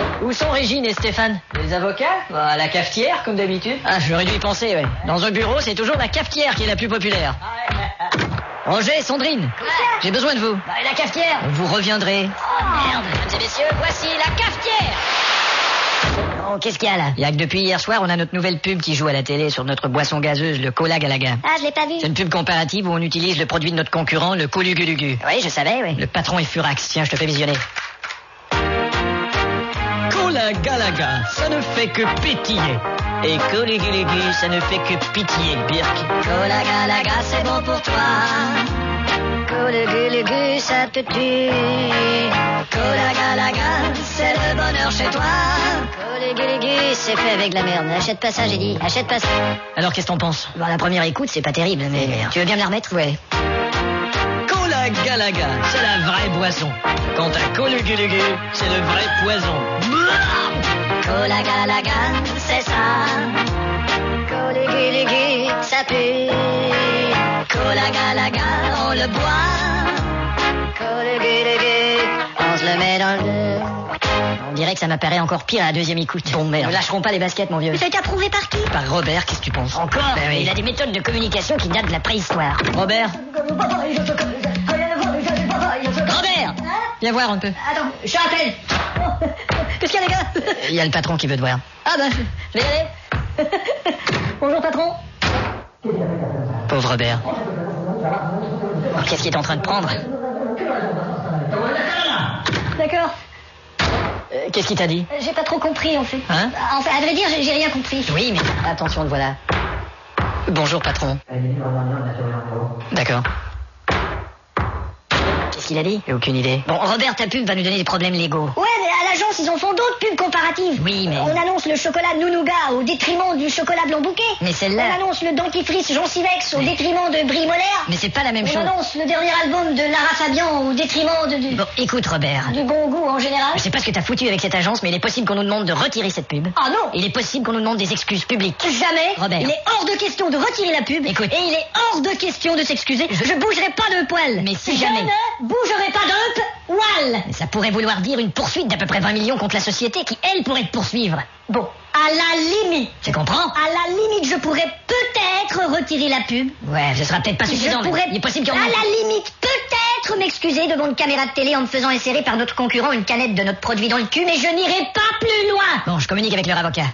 Où sont Régine et Stéphane? Les avocats? À la cafetière, comme d'habitude. Ah, j'aurais dû y penser, ouais. Dans un bureau, c'est toujours la cafetière qui est la plus populaire. Roger, Sandrine, j'ai besoin de vous. Et la cafetière? Vous reviendrez. Oh merde. Mesdames et messieurs, voici la cafetière. Oh, qu'est-ce qu'il y a là? Il y a que depuis hier soir, on a notre nouvelle pub qui joue à la télé sur notre boisson gazeuse, le Cola Galaga. Ah, je l'ai pas vu. C'est une pub comparative où on utilise le produit de notre concurrent, le Colugulugu. Oui, je savais, oui. Le patron est furax. Tiens, je te fais visionner. Cola Galaga, ça ne fait que pétiller. Et Colugulugu, ça ne fait que pitié, Birk. Cola Galaga, c'est bon pour toi. Colugulugu, ça te tue. Cola Galaga, c'est le bonheur chez toi. Colugulugu, c'est fait avec de la merde. Achète pas ça, j'ai dit. Achète pas ça. Alors, qu'est-ce que t'en penses? Bon, la première écoute, c'est pas terrible, mais tu veux bien me la remettre? Ouais. Cola Galaga, c'est la vraie boisson. Quant à Colugulugu, c'est le vrai poison. Cola Galaga, c'est ça. Colugulugu, ça pue. Cola Galaga, on le boit. Colugulugu, on se le met dans le deux. On dirait que ça m'apparaît encore pire à la deuxième écoute. Bon, merde. Ne lâcheront pas les baskets, mon vieux. Ça a été approuvé par qui? Par Robert, qu'est-ce que tu penses? Encore? Ben oui. Il a des méthodes de communication qui datent de la préhistoire. Robert? Robert! Viens voir un peu. Attends, je te rappelle. Qu'est-ce qu'il y a, les gars? Il y a le patron qui veut te voir. Ah ben, je vais y aller. Bonjour, patron. Pauvre Robert. Alors, qu'est-ce qu'il est en train de prendre? D'accord. Qu'est-ce qu'il t'a dit? J'ai pas trop compris, en fait. Hein? Enfin, à vrai dire, j'ai rien compris. Oui, mais attention, le voilà. Bonjour, patron. D'accord. Qu'est-ce qu'il a dit? J'ai aucune idée. Bon, Robert, ta pub va nous donner des problèmes légaux. Ouais, mais à l'agence, ils en font d'autres pubs comparatives. Oui, mais... On annonce le chocolat Nounouga au détriment du chocolat blanc bouquet. Mais celle-là... On annonce le dentifrice Gencivex au détriment de Brie Molaire. Mais c'est pas la même On chose. annonce le dernier album de Lara Fabian au détriment Bon, écoute, Robert. du bon goût en général. Je sais pas ce que t'as foutu avec cette agence, mais il est possible qu'on nous demande de retirer cette pub. Ah non. Il est possible qu'on nous demande des excuses publiques. Jamais. Robert. Il est hors de question de retirer la pub. Écoute. Et il est hors de question de s'excuser. Je bougerai pas de poil. Mais si Je jamais. ne bougerai pas d'un poil. Mais ça pourrait vouloir dire une poursuite d'à peu près 20 millions contre la société qui, elle, pourrait te poursuivre. Bon, à la limite. Tu comprends? À la limite, je pourrais peut-être retirer la pub. Ouais, ce sera peut-être pas suffisant, Je pourrais, mais il est possible qu'il y en à ait. la limite, peut-être m'excuser devant une caméra de télé en me faisant insérer par notre concurrent une canette de notre produit dans le cul, mais je n'irai pas plus loin. Bon, je communique avec leur avocat.